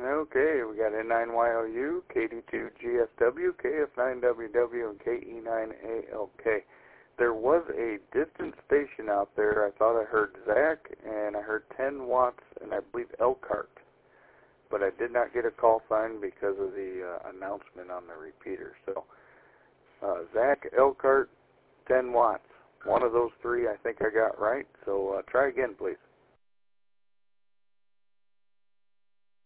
Okay, we got N9YLU, KD2GSW, KF9WW, and KE9ALK. There was a distant station out there. I thought I heard Zach, and I heard 10 watts, and I believe Elkhart. But I did not get a call sign because of the announcement on the repeater. So, Zach, Elkhart, 10 watts. One of those three I think I got right. So try again, please.